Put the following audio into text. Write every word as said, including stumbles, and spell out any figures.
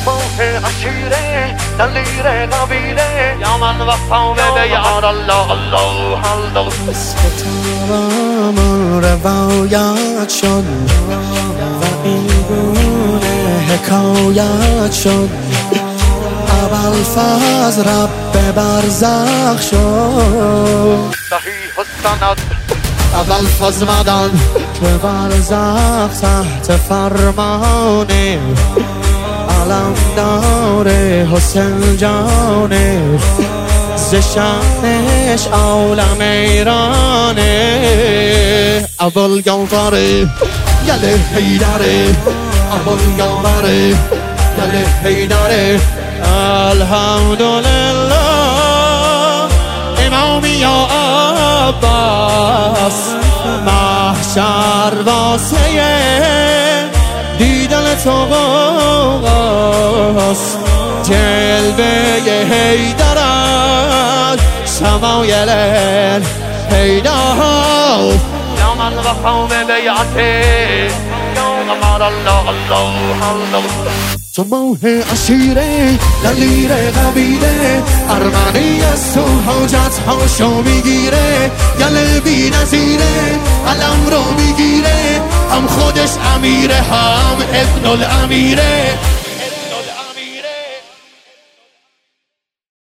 ماه عشیره دلیر قبیله یا من وفا به یار الله الله الله. اسم تمام روایت شد و این گونه حکایت شد. ابوالفضل رب برزخ شد صحیح السند ابوالفضل مدن به برزخ تحت فرمانه علم داره حسین جانه ز شأنش عالم ایرانه. ابوالجعفر یله حیدره ابوالجعفر یله حیدره. الحمدلله امامی یا عباس محشر واسه دیدن تو باس. جلوه حیدرت شمایل حیدر یا من وفا به بیعته یا قمر الله الله الله. تو ماه عشیره دلیر قبیله ارمنی از تو حاجت هاشو میگیره. گل بی نظیره علم رو میگیره هم خودش امیره هم ابن الامیره.